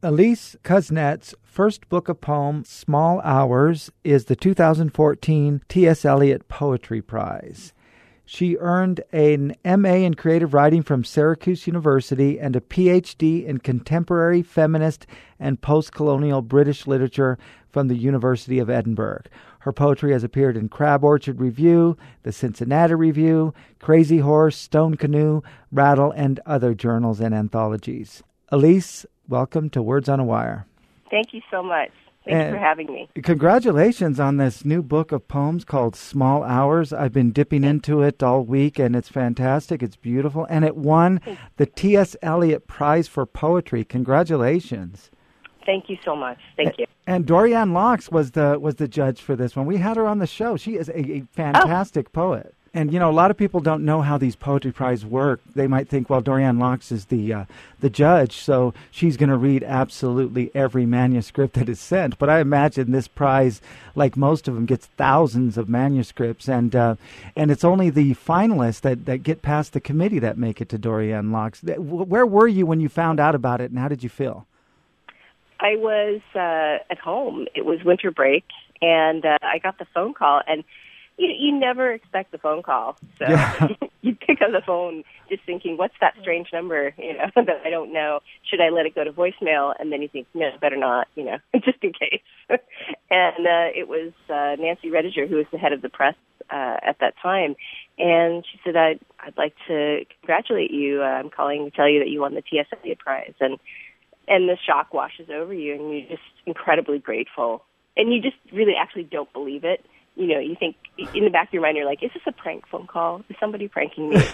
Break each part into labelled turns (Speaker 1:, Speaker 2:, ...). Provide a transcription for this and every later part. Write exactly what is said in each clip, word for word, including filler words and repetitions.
Speaker 1: Elise Kuznets' first book of poems, Small Hours, is the two thousand fourteen T S. Eliot Poetry Prize. She earned an M A in creative writing from Syracuse University and a P H D in contemporary feminist and post-colonial British literature from the University of Edinburgh. Her poetry has appeared in Crab Orchard Review, the Cincinnati Review, Crazy Horse, Stone Canoe, Rattle, and other journals and anthologies. Elise, welcome to Words on a Wire.
Speaker 2: Thank you so much. Thanks and for having me.
Speaker 1: Congratulations on this new book of poems called Small Hours. I've been dipping into it all week, and it's fantastic. It's beautiful. And it won the T S. Eliot Prize for Poetry. Congratulations.
Speaker 2: Thank you so much. Thank you.
Speaker 1: And Dorianne Laux was the was the judge for this one. We had her on the show. She is a, a fantastic oh. poet. And, you know, a lot of people don't know how these poetry prizes work. They might think, well, Dorianne Laux is the uh, the judge, so she's going to read absolutely every manuscript that is sent. But I imagine this prize, like most of them, gets thousands of manuscripts, and uh, and it's only the finalists that, that get past the committee that make it to Dorianne Laux. Where were you when you found out about it, and how did you feel?
Speaker 2: I was uh, at home. It was winter break, and uh, I got the phone call, and You, you never expect the phone call, so
Speaker 1: yeah.
Speaker 2: You pick up the phone just thinking, what's that strange number, you know, that I don't know. Should I let it go to voicemail? And then you think, no, better not, you know, just in case. and uh, it was uh, Nancy Rediger, who was the head of the press uh, at that time, and she said, I'd, I'd like to congratulate you. Uh, I'm calling to tell you that you won the T S. Eliot Prize. And, and the shock washes over you, and you're just incredibly grateful. And you just really actually don't believe it. You know, you think in the back of your mind, you're like, is this a prank phone call? Is somebody pranking me?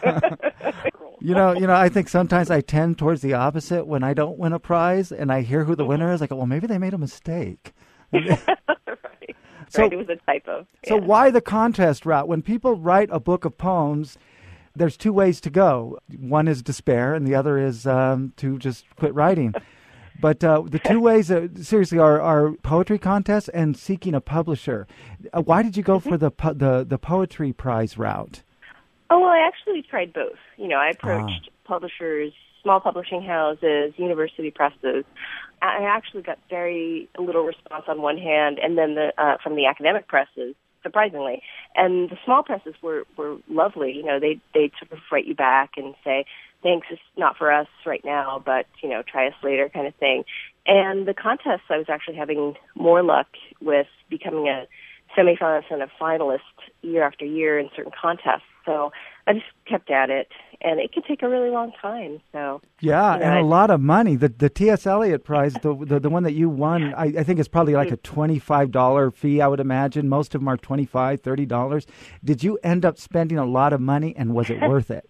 Speaker 1: you know, you know, I think sometimes I tend towards the opposite. When I don't win a prize and I hear who the winner is, I go, well, maybe they made a mistake.
Speaker 2: right.
Speaker 1: So,
Speaker 2: right, it was a typo.
Speaker 1: So
Speaker 2: yeah.
Speaker 1: Why the contest route? When people write a book of poems, there's two ways to go. One is despair, and the other is um, to just quit writing. But uh, the two ways, uh, seriously, are, are poetry contests and seeking a publisher. Uh, why did you go for the, po- the the poetry prize route?
Speaker 2: Oh, well, I actually tried both. You know, I approached ah. publishers, small publishing houses, university presses. I actually got very little response on one hand, and then the uh, from the academic presses, surprisingly. And the small presses were, were lovely. You know, they they sort of write you back and say, thanks, it's not for us right now, but, you know, try us later kind of thing. And the contests, I was actually having more luck with becoming a semifinalist and a finalist year after year in certain contests. So I just kept at it, and it can take a really long time. So
Speaker 1: Yeah,
Speaker 2: you know,
Speaker 1: and
Speaker 2: I,
Speaker 1: a lot of money. The the T S. Eliot Prize, the, the the one that you won, I, I think it's probably like a twenty-five dollars fee, I would imagine. Most of them are twenty-five dollars, thirty dollars. Did you end up spending a lot of money, and was it worth it?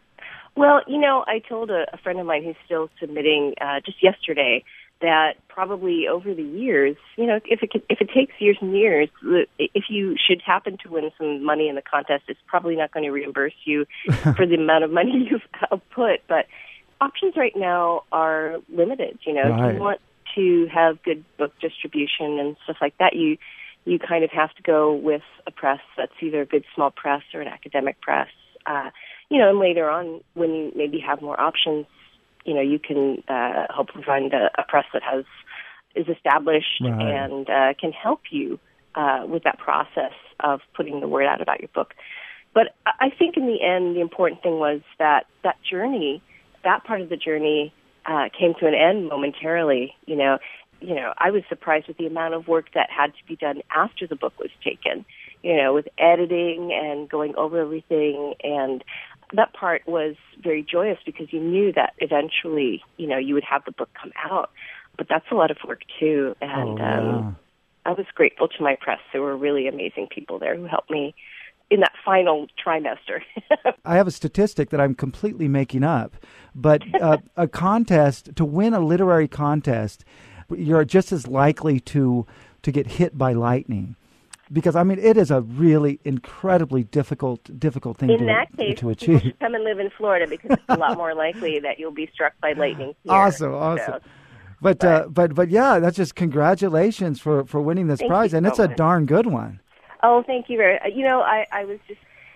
Speaker 2: Well, you know, I told a, a friend of mine who's still submitting uh, just yesterday that probably over the years, you know, if it could, if it takes years and years, if you should happen to win some money in the contest, it's probably not going to reimburse you for the amount of money you've put. But options right now are limited. You know,
Speaker 1: right.
Speaker 2: If you want to have good book distribution and stuff like that, you you kind of have to go with a press that's either a good small press or an academic press. Uh, you know, and later on, when you maybe have more options, you know, you can uh, hopefully find a, a press that has is established
Speaker 1: right.
Speaker 2: and uh, can help you uh, with that process of putting the word out about your book. But I think in the end, the important thing was that that journey, that part of the journey, uh, came to an end momentarily. You know, you know, I was surprised with the amount of work that had to be done after the book was taken. You know, with editing and going over everything, and that part was very joyous because you knew that eventually, you know, you would have the book come out. But that's a lot of work too, and
Speaker 1: oh, yeah.
Speaker 2: um, I was grateful to my press. There were really amazing people there who helped me in that final trimester.
Speaker 1: I have a statistic that I'm completely making up, but uh, a contest, to win a literary contest, you're just as likely to to get hit by lightning. Because, I mean, it is a really incredibly difficult difficult thing
Speaker 2: in
Speaker 1: to,
Speaker 2: that case,
Speaker 1: to achieve.
Speaker 2: You should come and live in Florida because it's a lot more likely that you'll be struck by lightning here.
Speaker 1: Awesome, awesome.
Speaker 2: So,
Speaker 1: but,
Speaker 2: but,
Speaker 1: uh, but, but, yeah, that's just congratulations for, for winning this prize, and
Speaker 2: so
Speaker 1: it's a
Speaker 2: much.
Speaker 1: darn good one.
Speaker 2: Oh, thank you very much. You know, I, I was just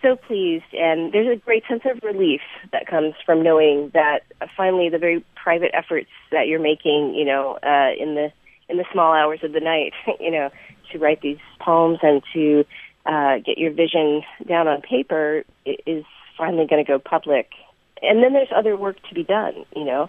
Speaker 2: so pleased, and there's a great sense of relief that comes from knowing that uh, finally the very private efforts that you're making, you know, uh, in the in the small hours of the night, you know, to write these poems and to uh, get your vision down on paper is finally going to go public. And then there's other work to be done, you know,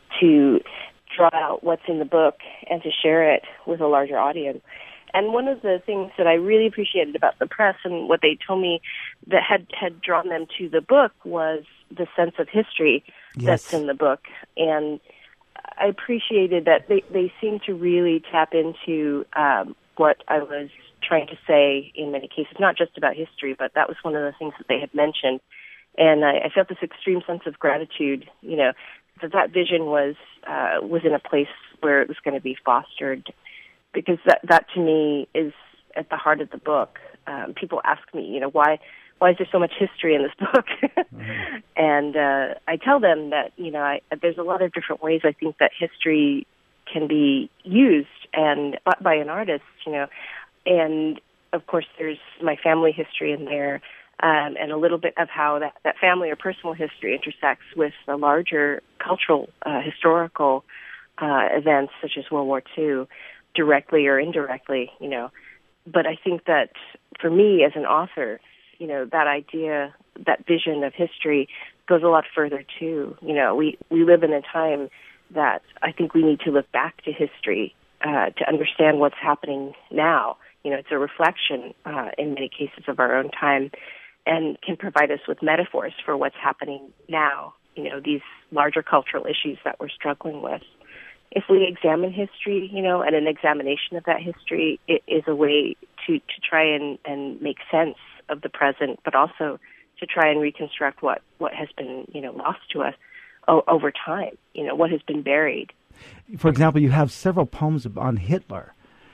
Speaker 2: to draw out what's in the book and to share it with a larger audience. And one of the things that I really appreciated about the press and what they told me that had, had drawn them to the book was the sense of history
Speaker 1: yes.
Speaker 2: that's in the book. And I appreciated that they, they seemed to really tap into um, what I was trying to say in many cases, not just about history, but that was one of the things that they had mentioned. And I, I felt this extreme sense of gratitude, you know, that that vision was uh, was in a place where it was going to be fostered. Because that, that to me is at the heart of the book. Um, people ask me, you know, why why is there so much history in this book? mm-hmm. And uh, I tell them that, you know, I, there's a lot of different ways I think that history can be used and by an artist, you know. And, of course, there's my family history in there um, and a little bit of how that, that family or personal history intersects with the larger cultural, uh, historical uh, events such as World War Two. Directly or indirectly, you know. But I think that for me as an author, you know, that idea, that vision of history goes a lot further too. You know, we, we live in a time that I think we need to look back to history uh, to understand what's happening now. You know, it's a reflection uh, in many cases of our own time and can provide us with metaphors for what's happening now, you know, these larger cultural issues that we're struggling with. If we examine history, you know, and an examination of that history it is a way to, to try and, and make sense of the present, but also to try and reconstruct what, what has been, you know, lost to us o- over time, you know, what has been buried.
Speaker 1: For example, you have several poems on Hitler,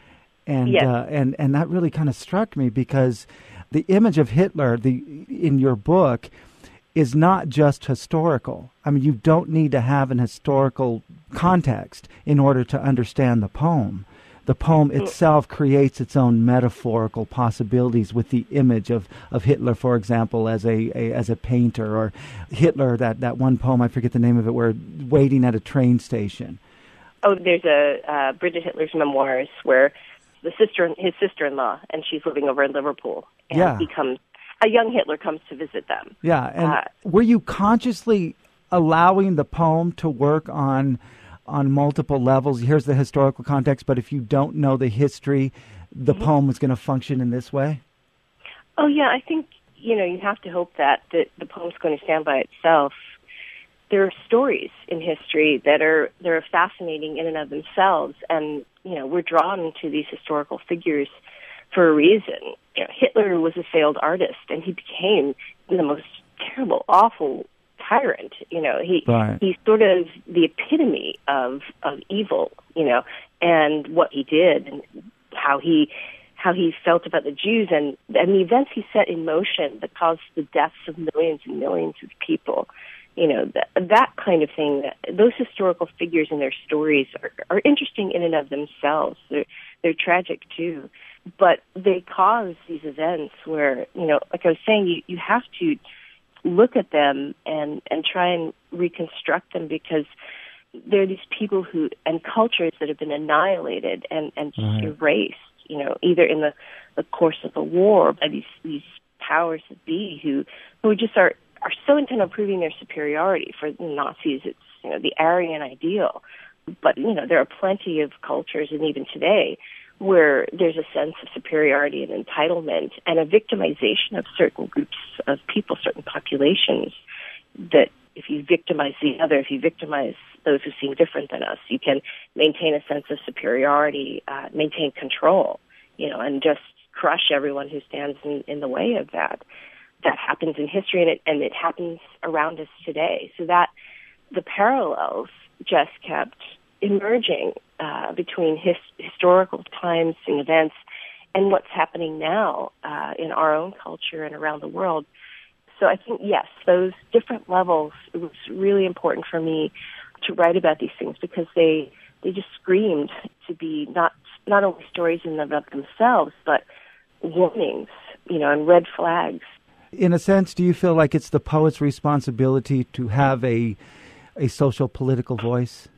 Speaker 1: and
Speaker 2: yes.
Speaker 1: uh, and and that really kind of struck me because the image of Hitler the in your book is not just historical. I mean, you don't need to have an historical context in order to understand the poem. The poem itself creates its own metaphorical possibilities with the image of, of Hitler, for example, as a, a as a painter, or Hitler, that, that one poem, I forget the name of it, where waiting at a train station.
Speaker 2: Oh, there's a uh, Bridget Hitler's memoirs where the sister, his sister-in-law, and she's living over in Liverpool, and
Speaker 1: yeah.
Speaker 2: he comes. A young Hitler comes to visit them.
Speaker 1: Yeah, and
Speaker 2: uh,
Speaker 1: were you consciously allowing the poem to work on on multiple levels? Here's the historical context, but if you don't know the history, the mm-hmm. poem is going to function in this way?
Speaker 2: Oh, yeah, I think, you know, you have to hope that the, the poem's going to stand by itself. There are stories in history that are, that are fascinating in and of themselves, and, you know, we're drawn to these historical figures for a reason. You know, Hitler was a failed artist, and he became the most terrible, awful tyrant. You know, he
Speaker 1: right.
Speaker 2: he's sort of the epitome of of evil. You know, and what he did, and how he how he felt about the Jews, and and the events he set in motion that caused the deaths of millions and millions of people. You know, that, that kind of thing. Those historical figures and their stories are, are interesting in and of themselves. They're they're tragic too. But they cause these events where, you know, like I was saying, you, you have to look at them and, and try and reconstruct them, because there are these people who and cultures that have been annihilated and, and just right. erased, you know, either in the, the course of the war by these, these powers that be who, who just are, are so intent on proving their superiority. For the Nazis, it's, you know, the Aryan ideal. But, you know, there are plenty of cultures, and even today, where there's a sense of superiority and entitlement and a victimization of certain groups of people, certain populations, that if you victimize the other, if you victimize those who seem different than us, you can maintain a sense of superiority, uh, maintain control, you know, and just crush everyone who stands in, in the way of that. That happens in history, and it, and it happens around us today. So that the parallels just kept emerging uh, between his, historical times and events and what's happening now uh, in our own culture and around the world. So I think, yes, those different levels, it was really important for me to write about these things, because they they just screamed to be not not only stories in and of themselves, but warnings, you know, and red flags.
Speaker 1: In a sense, do you feel like it's the poet's responsibility to have a a social political voice?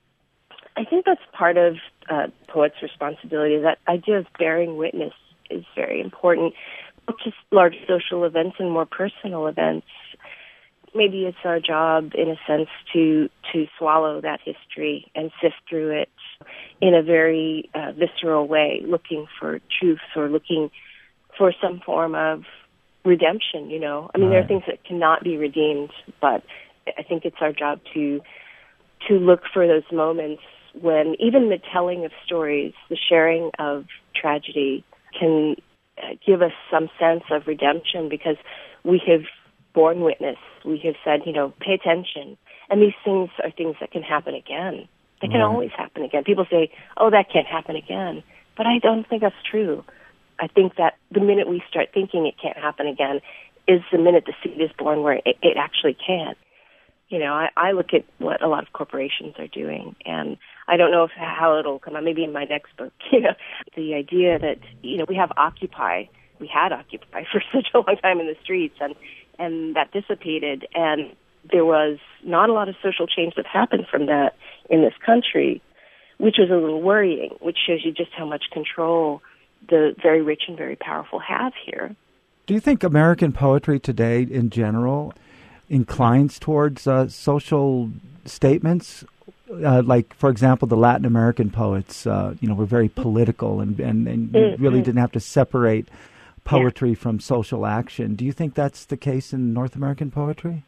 Speaker 2: I think that's part of uh, poet's responsibility. That idea of bearing witness is very important, not just large social events and more personal events. Maybe it's our job, in a sense, to to swallow that history and sift through it in a very uh, visceral way, looking for truth or looking for some form of redemption, you know. I mean, right. There are things that cannot be redeemed, but I think it's our job to to look for those moments when even the telling of stories, the sharing of tragedy can uh, give us some sense of redemption, because we have borne witness. We have said, you know, pay attention. And these things are things that can happen again. They can right. always happen again. People say, oh, that can't happen again. But I don't think that's true. I think that the minute we start thinking it can't happen again is the minute the seed is born where it, it actually can. You know, I, I look at what a lot of corporations are doing, and I don't know if how it'll come out, maybe in my next book, you know, the idea that, you know, we have Occupy, we had Occupy for such a long time in the streets, and, and that dissipated, and there was not a lot of social change that happened from that in this country, which was a little worrying, which shows you just how much control the very rich and very powerful have here.
Speaker 1: Do you think American poetry today, in general, inclines towards uh, social statements? Uh, like, for example, the Latin American poets, uh, you know, were very political and, and, and mm-hmm. really didn't have to separate poetry yeah. from social action. Do you think that's the case in North American poetry?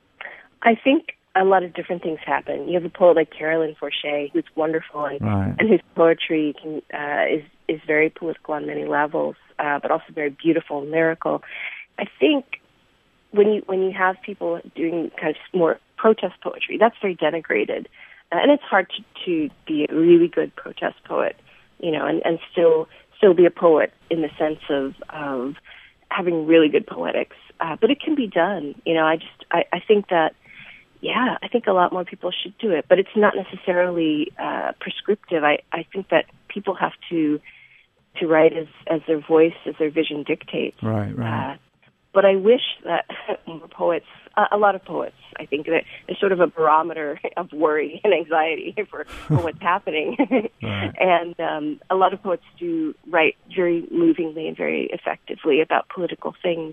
Speaker 2: I think a lot of different things happen. You have a poet like Carolyn Forche, who's wonderful, and,
Speaker 1: right.
Speaker 2: and whose poetry can, uh, is is very political on many levels, uh, but also very beautiful and lyrical. I think when you when you have people doing kind of more protest poetry, that's very denigrated, uh, and it's hard to, to be a really good protest poet, you know, and, and still still be a poet in the sense of of having really good poetics. Uh, but it can be done, you know. I just I, I think that. Yeah, I think a lot more people should do it, but it's not necessarily uh, prescriptive. I, I think that people have to to write as, as their voice, as their vision dictates.
Speaker 1: Right, right. Uh,
Speaker 2: but I wish that more poets, uh, a lot of poets, I think that there's sort of a barometer of worry and anxiety for, for what's happening.
Speaker 1: Right.
Speaker 2: And um, a lot of poets do write very movingly and very effectively about political things.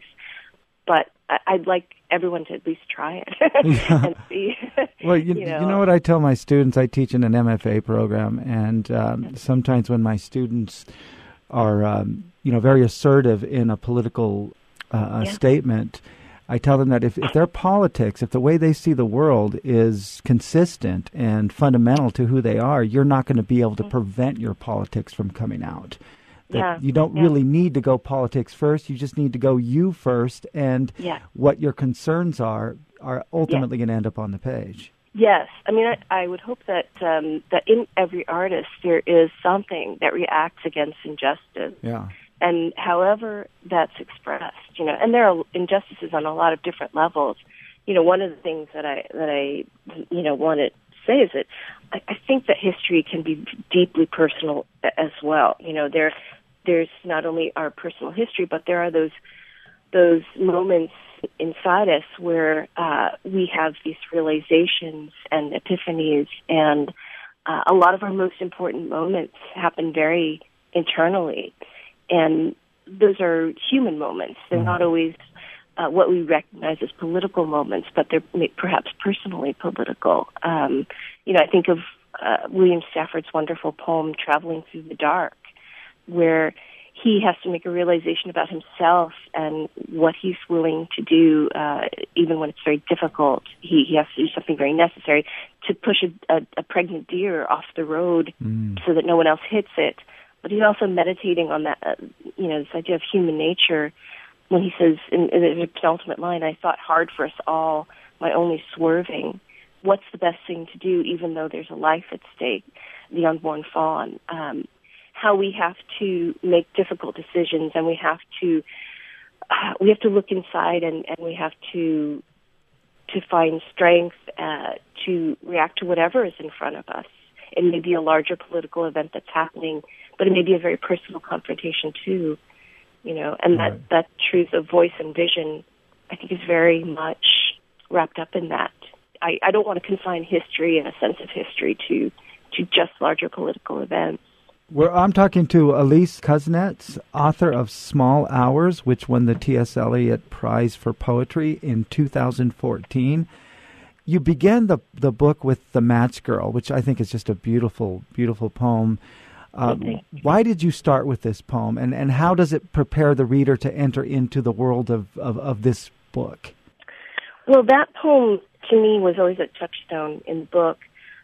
Speaker 2: But I'd like everyone to at least try it
Speaker 1: yeah.
Speaker 2: and see.
Speaker 1: Well, you,
Speaker 2: you, know.
Speaker 1: you know what I tell my students? I teach in an M F A program, and um, sometimes when my students are, um, you know, very assertive in a political uh, yeah. statement, I tell them that if, if their politics, if the way they see the world is consistent and fundamental to who they are, you're not going to be able to prevent your politics from coming out. That
Speaker 2: yeah.
Speaker 1: you don't
Speaker 2: yeah.
Speaker 1: really need to go politics first. You just need to go you first, and
Speaker 2: yeah.
Speaker 1: what your concerns are are ultimately
Speaker 2: yeah.
Speaker 1: going to end up on the page.
Speaker 2: Yes. I mean, I, I would hope that um, that in every artist there is something that reacts against injustice.
Speaker 1: Yeah.
Speaker 2: And however that's expressed, you know, and there are injustices on a lot of different levels. You know, one of the things that I that I you know want to say is that I, I think that history can be deeply personal as well. You know, there there's not only our personal history, but there are those those moments inside us where uh, we have these realizations and epiphanies, and uh, a lot of our most important moments happen very internally, and those are human moments. They're mm-hmm. not always uh, what we recognize as political moments, but they're perhaps personally political. Um, you know, I think of uh, William Stafford's wonderful poem, Traveling Through the Dark, where he has to make a realization about himself and what he's willing to do, uh, even when it's very difficult. He, he has to do something very necessary to push a, a, a pregnant deer off the road mm. so that no one else hits it. But he's also meditating on that, uh, you know, this idea of human nature when he says in, in the penultimate line, I thought hard for us all, my only swerving. What's the best thing to do, even though there's a life at stake, the unborn fawn? Um, how we have to make difficult decisions, and we have to uh, we have to look inside, and, and we have to to find strength uh, to react to whatever is in front of us. It may be a larger political event that's happening, but it may be a very personal confrontation too. you know, and that,
Speaker 1: Right.
Speaker 2: that truth of voice and vision, I think, is very much wrapped up in that. I, I don't want to confine history and a sense of history to, to just larger political events.
Speaker 1: Well, I'm talking to Elise Kuznets, author of Small Hours, which won the T S. Eliot Prize for Poetry in two thousand fourteen. You began the the book with The Match Girl, which I think is just a beautiful, beautiful poem. Uh, why did you start with this poem, and, and how does it prepare the reader to enter into the world of, of, of this book?
Speaker 2: Well, that poem, to me, was always a touchstone in the book.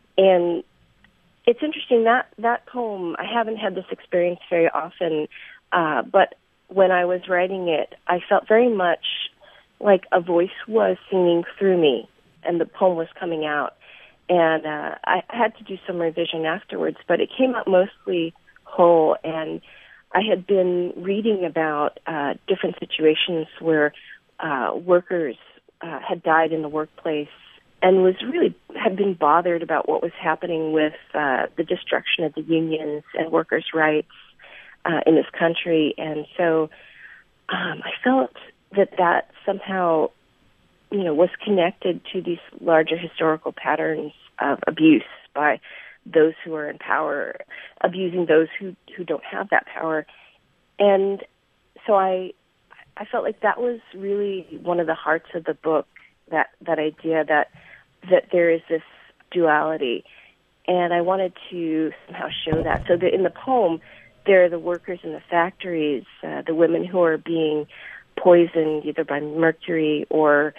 Speaker 2: And it's interesting, that, that poem, I haven't had this experience very often, uh, but when I was writing it, I felt very much like a voice was singing through me, and the poem was coming out. And uh, I had to do some revision afterwards, but it came out mostly whole. And I had been reading about uh, different situations where uh, workers uh, had died in the workplace, and was really had been bothered about what was happening with uh, the destruction of the unions and workers' rights uh, in this country. And so um, I felt that that somehow, you know, was connected to these larger historical patterns of abuse by those who are in power, abusing those who, who don't have that power. And so I I felt like that was really one of the hearts of the book, that, that idea that that there is this duality. And I wanted to somehow show that. So that in the poem, there are the workers in the factories, uh, the women who are being poisoned either by mercury or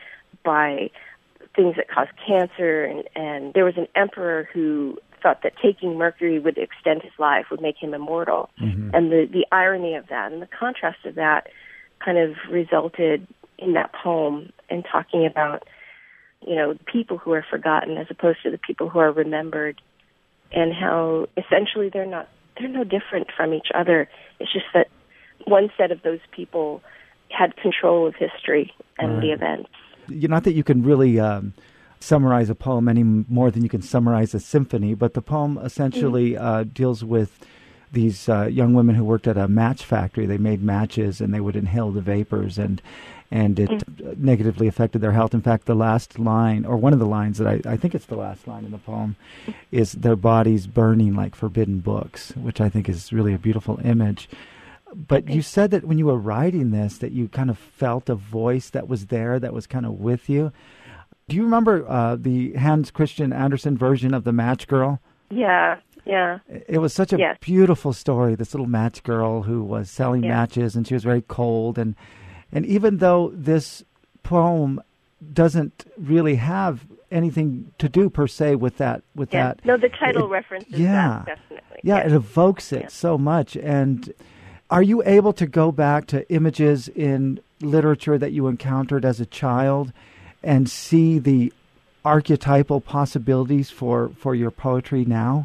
Speaker 2: by things that cause cancer, and, and there was an emperor who thought that taking mercury would extend his life, would make him immortal. Mm-hmm. And the, the irony of that and the contrast of that kind of resulted in that poem, and talking about, you know, people who are forgotten as opposed to the people who are remembered, and how essentially they're not, they're no different from each other. It's just that one set of those people had control of history and right. the events.
Speaker 1: You not that you can really um, summarize a poem any more than you can summarize a symphony, but the poem essentially mm-hmm. uh, deals with these uh, young women who worked at a match factory. They made matches, and they would inhale the vapors, and and it mm-hmm. negatively affected their health. In fact, the last line, or one of the lines that I, I think it's the last line in the poem, is their bodies burning like forbidden books, which I think is really a beautiful image. But you said that when you were writing this, that you kind of felt a voice that was there, that was kind of with you. Do you remember uh, the Hans Christian Andersen version of The Match Girl?
Speaker 2: Yeah, yeah.
Speaker 1: It was such a yes. beautiful story, this little match girl who was selling yeah. matches, and she was very cold. And, and even though this poem doesn't really have anything to do per se with that, with
Speaker 2: yeah.
Speaker 1: that.
Speaker 2: No, the title
Speaker 1: it,
Speaker 2: references
Speaker 1: yeah.
Speaker 2: that, definitely.
Speaker 1: Yeah,
Speaker 2: yes.
Speaker 1: it evokes it
Speaker 2: yes.
Speaker 1: so much. And are you able to go back to images in literature that you encountered as a child and see the archetypal possibilities for, for your poetry now?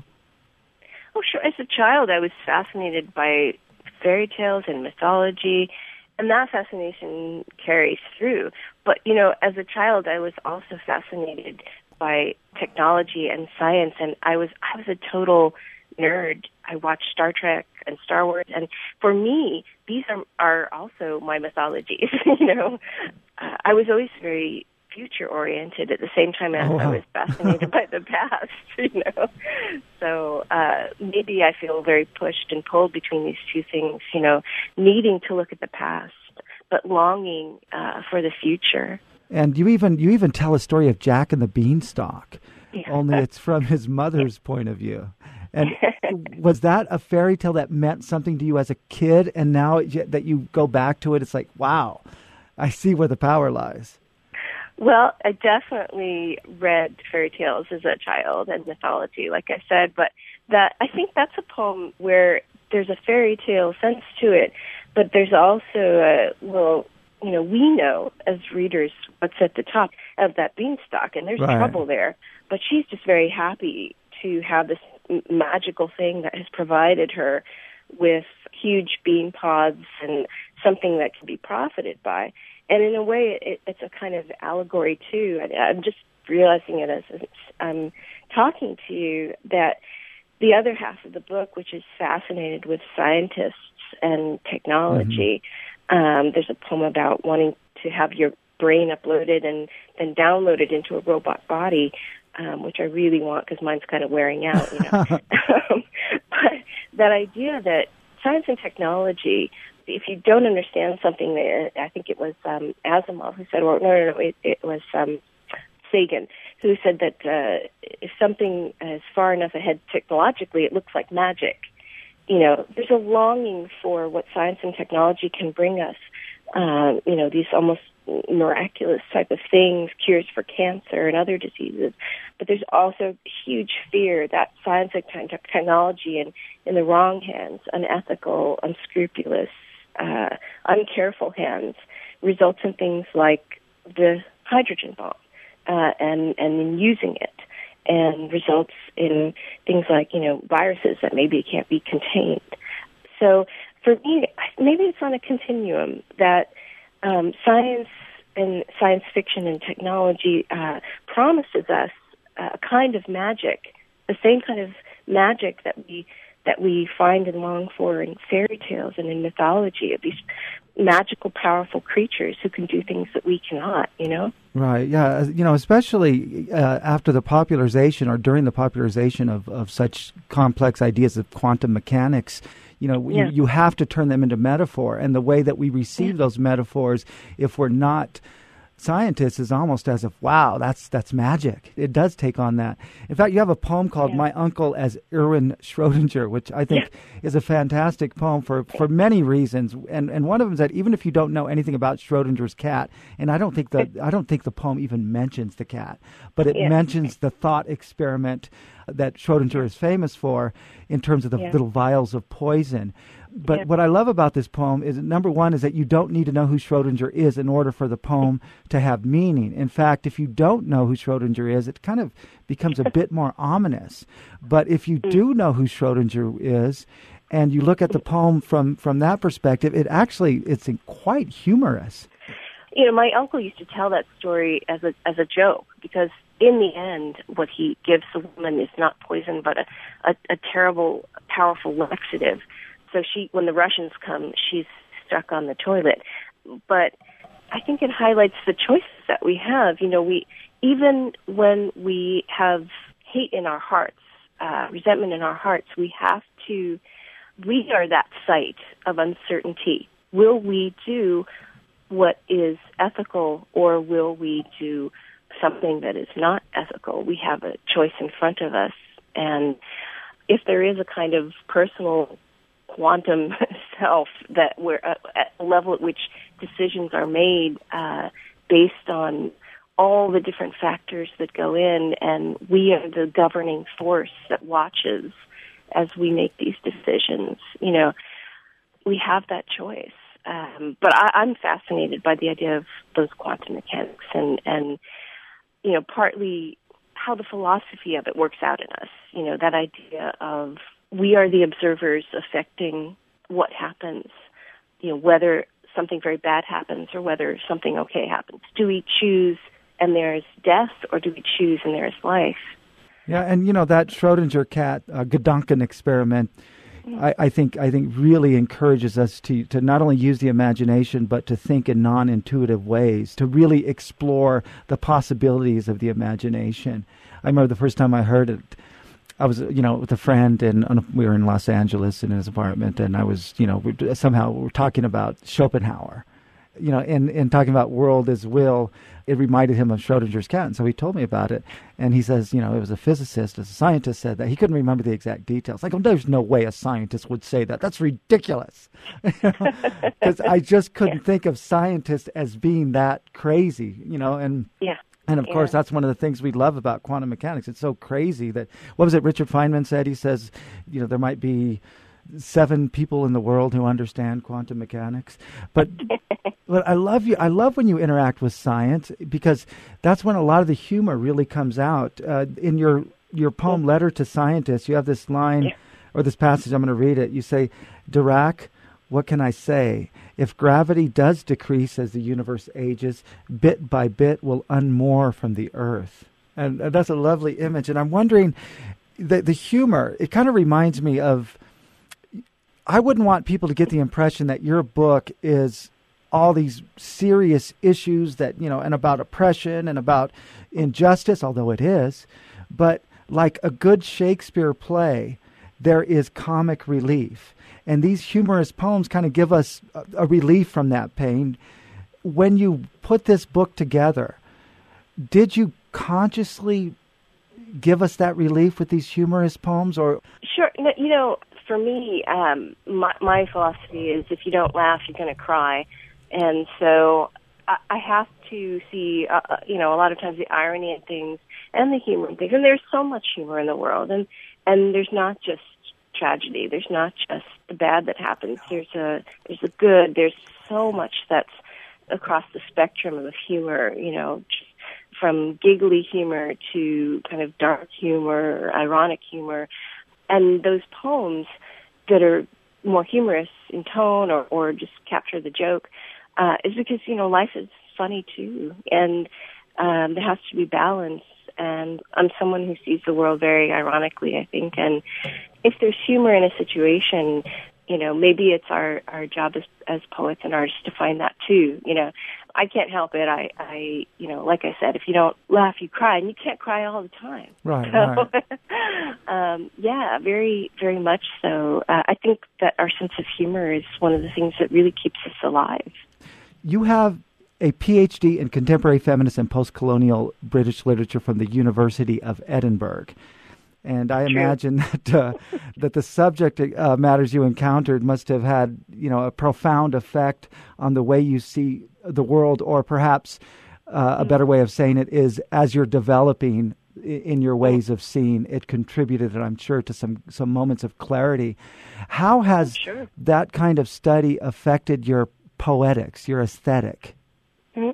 Speaker 2: Oh, sure. As a child, I was fascinated by fairy tales and mythology, and that fascination carries through. But, you know, as a child, I was also fascinated by technology and science, and I was I was a total nerd. I watched Star Trek and Star Wars, and for me, these are, are also my mythologies. you know, uh, I was always very future-oriented at the same time as oh, wow. I was fascinated by the past. You know, so uh, maybe I feel very pushed and pulled between these two things. You know, needing to look at the past, but longing uh, for the future.
Speaker 1: And you even you even tell a story of Jack and the Beanstalk,
Speaker 2: yeah.
Speaker 1: only it's from his mother's point of view. And was that a fairy tale that meant something to you as a kid, and now that you go back to it, it's like, wow, I see where the power lies?
Speaker 2: Well, I definitely read fairy tales as a child and mythology, like I said, but that I think that's a poem where there's a fairy tale sense to it, but there's also a, well, you know, we know as readers what's at the top of that beanstalk, and there's
Speaker 1: right.
Speaker 2: trouble there, but she's just very happy to have this magical thing that has provided her with huge bean pods and something that can be profited by. And in a way, it, it's a kind of allegory, too. I, I'm just realizing it as I'm talking to you, that the other half of the book, which is fascinated with scientists and technology, Um, there's a poem about wanting to have your brain uploaded and then downloaded into a robot body, um, which I really want because mine's kind of wearing out. You know? um, but that idea that science and technology, if you don't understand something, that I think it was um, Asimov who said, or no, no, no, it, it was um, Sagan who said that uh, if something is far enough ahead technologically, it looks like magic. You know, there's a longing for what science and technology can bring us. Um, you know, these almost miraculous type of things, cures for cancer and other diseases. But there's also huge fear that science and technology in, in the wrong hands, unethical, unscrupulous, uh, uncareful hands, results in things like the hydrogen bomb uh, and, and in using it, and results in things like, you know, viruses that maybe can't be contained. So for me, maybe it's on a continuum that um, science and science fiction and technology uh, promises us a kind of magic, the same kind of magic that we that we find and long for in fairy tales and in mythology, of these magical, powerful creatures who can do things that we cannot, you know?
Speaker 1: Right, yeah. You know, especially uh, after the popularization or during the popularization of, of such complex ideas of quantum mechanics, you know, yeah. you, you have to turn them into metaphor. And the way that we receive yeah. those metaphors, if we're not scientists, is almost as if, wow, that's that's magic. It does take on that. In fact, you have a poem called yeah. My Uncle as Erwin Schrödinger, which I think yeah. is a fantastic poem for, for many reasons. And and one of them is that even if you don't know anything about Schrödinger's cat, and I don't think the I don't think the poem even mentions the cat, but it yeah. mentions the thought experiment that Schrödinger is famous for in terms of the yeah. little vials of poison. But yeah. what I love about this poem is, number one, is that you don't need to know who Schrödinger is in order for the poem to have meaning. In fact, if you don't know who Schrödinger is, it kind of becomes a bit more ominous. But if you do know who Schrödinger is, and you look at the poem from, from that perspective, it actually, it's quite humorous.
Speaker 2: You know, my uncle used to tell that story as a as a joke, because in the end, what he gives the woman is not poison, but a, a, a terrible, powerful laxative. So she, when the Russians come, she's stuck on the toilet. But I think it highlights the choices that we have. You know, we even when we have hate in our hearts, uh, resentment in our hearts, we have to. We are that site of uncertainty. Will we do what is ethical, or will we do something that is not ethical? We have a choice in front of us, and if there is a kind of personal quantum self that we're uh, at a level at which decisions are made uh, based on all the different factors that go in, and we are the governing force that watches as we make these decisions. You know, we have that choice. Um, but I, I'm fascinated by the idea of those quantum mechanics and, and, you know, partly how the philosophy of it works out in us. You know, that idea of we are the observers affecting what happens, you know, whether something very bad happens or whether something okay happens. Do we choose and there's death, or do we choose and there's life?
Speaker 1: Yeah, and, you know, that Schrödinger cat uh, Gedanken experiment, I, I think I think really encourages us to, to not only use the imagination, but to think in non-intuitive ways, to really explore the possibilities of the imagination. I remember the first time I heard it, I was, you know, with a friend, and we were in Los Angeles in his apartment, and I was, you know, we, somehow we were talking about Schopenhauer, you know, and, and talking about world as will. It reminded him of Schrödinger's cat, and so he told me about it. And he says, you know, it was a physicist, a scientist said that. He couldn't remember the exact details. Like, oh, there's no way a scientist would say that. That's ridiculous. Because I just couldn't yeah. think of scientists as being that crazy, you know, and...
Speaker 2: Yeah.
Speaker 1: And, of yeah. course, that's one of the things we love about quantum mechanics. It's so crazy that, what was it Richard Feynman said? He says, you know, there might be seven people in the world who understand quantum mechanics. But but I love you. I love when you interact with science, because that's when a lot of the humor really comes out. Uh, in your, your poem, Letter to Scientists, you have this line, yeah. or this passage, I'm going to read it. You say, Dirac, what can I say? If gravity does decrease as the universe ages, bit by bit will unmoor from the earth. And uh, that's a lovely image. And I'm wondering, the, the humor, it kind of reminds me of, I wouldn't want people to get the impression that your book is all these serious issues that, you know, and about oppression and about injustice, although it is. But like a good Shakespeare play, there is comic relief. And these humorous poems kind of give us a, a relief from that pain. When you put this book together, did you consciously give us that relief with these humorous poems? Or
Speaker 2: Sure. You know, for me, um, my, my philosophy is if you don't laugh, you're going to cry. And so I, I have to see, uh, you know, a lot of times the irony in things and the humor in things. And there's so much humor in the world. And, and there's not just tragedy. There's not just the bad that happens. There's a there's a good. There's so much that's across the spectrum of humor, you know, from giggly humor to kind of dark humor, ironic humor. And those poems that are more humorous in tone or, or just capture the joke uh, is because, you know, life is funny too. And um, there has to be balance. And I'm someone who sees the world very ironically, I think. And if there's humor in a situation, you know, maybe it's our, our job as, as poets and artists to find that too. You know, I can't help it. I, I, you know, like I said, if you don't laugh, you cry, and you can't cry all the time.
Speaker 1: Right,
Speaker 2: so,
Speaker 1: right.
Speaker 2: um, yeah, very, very much so. Uh, I think that our sense of humor is one of the things that really keeps us alive.
Speaker 1: You have a P H D in contemporary feminist and post-colonial British literature from the University of Edinburgh. And I
Speaker 2: True.
Speaker 1: imagine that uh, that the subject uh, matters you encountered must have had, you know, a profound effect on the way you see the world, or perhaps uh, a better way of saying it is, as you're developing in your ways of seeing, it contributed, and I'm sure, to some, some moments of clarity. How has
Speaker 2: Sure.
Speaker 1: that kind of study affected your poetics, your aesthetic?
Speaker 2: Mm-hmm.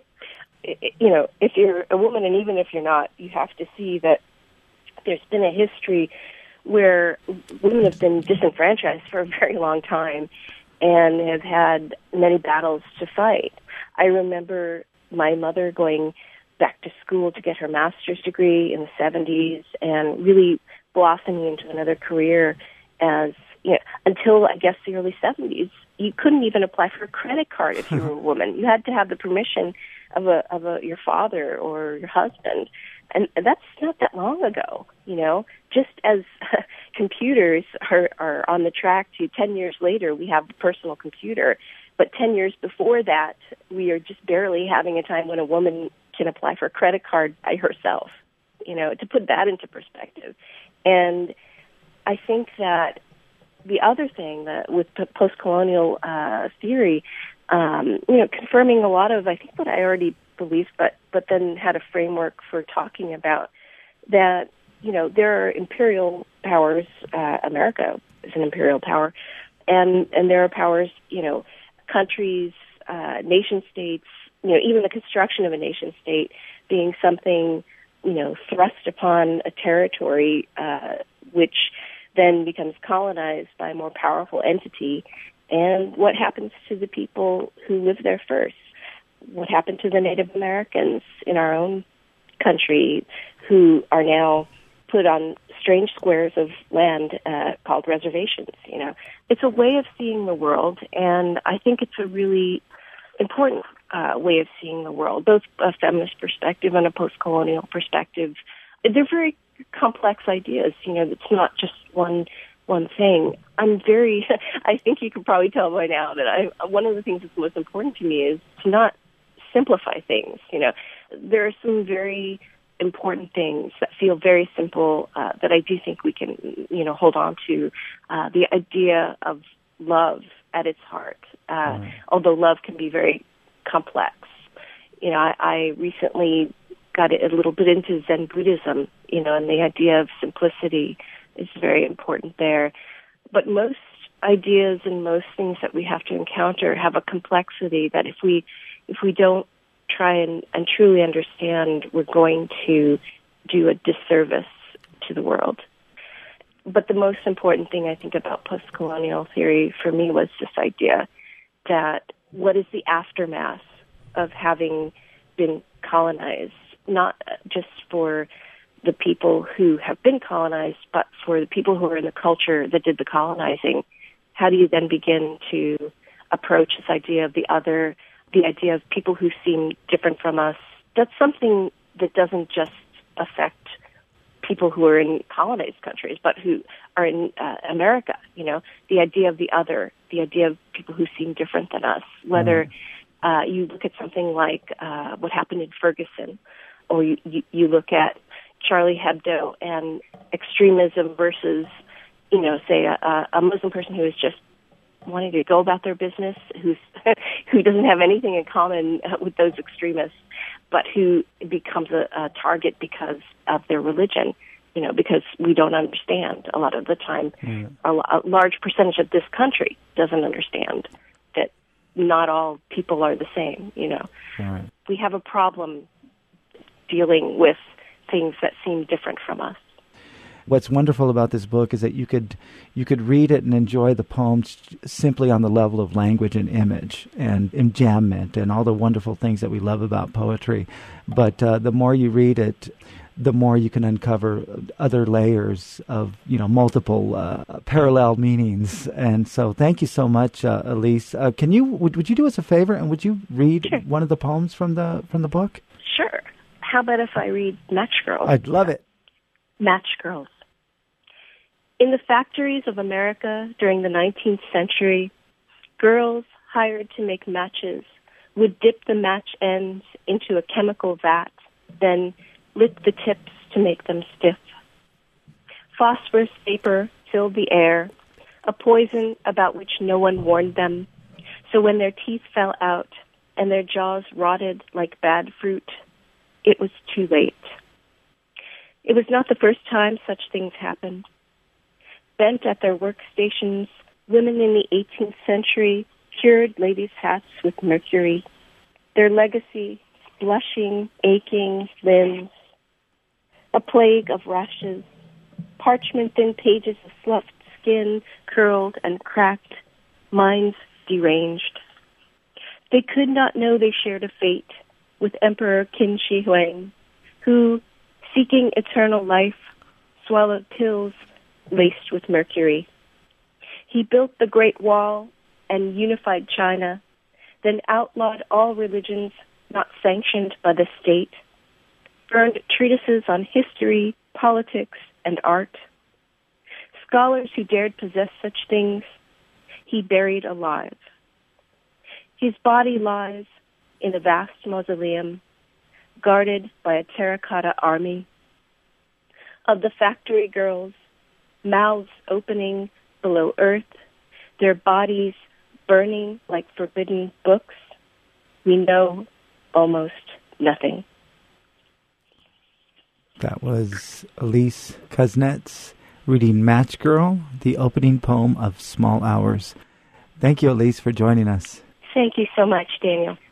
Speaker 2: You know, if you're a woman, and even if you're not, you have to see that there's been a history where women have been disenfranchised for a very long time and have had many battles to fight. I remember my mother going back to school to get her master's degree in the seventies and really blossoming into another career as, you know, until I guess the early seventies. You couldn't even apply for a credit card if you were a woman. You had to have the permission of a of a your father or your husband. And that's not that long ago, you know. Just as computers are, are on the track to ten years later, we have the personal computer. But ten years before that, we are just barely having a time when a woman can apply for a credit card by herself, you know, to put that into perspective. And I think that the other thing that with post-colonial uh, theory, um, you know, confirming a lot of, I think, what I already believed, but but then had a framework for talking about that, you know, there are imperial powers. Uh, America is an imperial power, and and there are powers, you know, countries, uh, nation states, you know, even the construction of a nation state being something, you know, thrust upon a territory, uh, which then becomes colonized by a more powerful entity. And what happens to the people who live there first? What happened to the Native Americans in our own country who are now put on strange squares of land uh, called reservations? You know, it's a way of seeing the world, and I think it's a really important uh, way of seeing the world, both a feminist perspective and a post-colonial perspective. They're very complex ideas. You know, it's not just one one thing. I'm very, I think you can probably tell by now that I, one of the things that's most important to me is to not simplify things. You know, there are some very important things that feel very simple uh, that I do think we can, you know, hold on to. Uh, the idea of love at its heart, uh, right. although love can be very complex. You know, I, I recently got a little bit into Zen Buddhism, you know, and the idea of simplicity is very important there. But most ideas and most things that we have to encounter have a complexity that if we if we don't try and, and truly understand, we're going to do a disservice to the world. But the most important thing I think about post-colonial theory for me was this idea that what is the aftermath of having been colonized, not just for the people who have been colonized, but for the people who are in the culture that did the colonizing. How do you then begin to approach this idea of the other the idea of people who seem different from us, that's something that doesn't just affect people who are in colonized countries, but who are in uh, America. You know, the idea of the other, the idea of people who seem different than us, whether mm. uh, you look at something like uh, what happened in Ferguson, or you, you, you look at Charlie Hebdo and extremism versus, you know, say a, a Muslim person who is just wanting to go about their business, who's who doesn't have anything in common with those extremists, but who becomes a, a target because of their religion, you know, because we don't understand a lot of the time. Mm. A, a large percentage of this country doesn't understand that not all people are the same, you know.
Speaker 1: Right.
Speaker 2: We have a problem dealing with things that seem different from us.
Speaker 1: What's wonderful about this book is that you could you could read it and enjoy the poems simply on the level of language and image and enjambment and all the wonderful things that we love about poetry. But uh, the more you read it, the more you can uncover other layers of, you know, multiple uh, parallel meanings. And so thank you so much, uh, Elise. Uh, can you would, would you do us a favor and would you read
Speaker 2: Sure.
Speaker 1: one of the poems from the from the book?
Speaker 2: Sure. How about if I read Match Girls?
Speaker 1: I'd love it.
Speaker 2: Match Girls. In the factories of America during the nineteenth century, girls hired to make matches would dip the match ends into a chemical vat, then lit the tips to make them stiff. Phosphorus vapor filled the air, a poison about which no one warned them, so when their teeth fell out and their jaws rotted like bad fruit, it was too late. It was not the first time such things happened. Bent at their workstations, women in the eighteenth century cured ladies' hats with mercury. Their legacy, blushing, aching limbs, a plague of rashes, parchment-thin pages of sloughed skin, curled and cracked, minds deranged. They could not know they shared a fate with Emperor Qin Shi Huang, who, seeking eternal life, swallowed pills laced with mercury. He built the Great Wall and unified China, then outlawed all religions not sanctioned by the state, burned treatises on history, politics, and art. Scholars who dared possess such things, he buried alive. His body lies in a vast mausoleum, guarded by a terracotta army. Of the factory girls, mouths opening below earth, their bodies burning like forbidden books, we know almost nothing.
Speaker 1: That was Elise Kuznets reading Match Girl, the opening poem of Small Hours. Thank you, Elise, for joining us.
Speaker 2: Thank you so much, Daniel.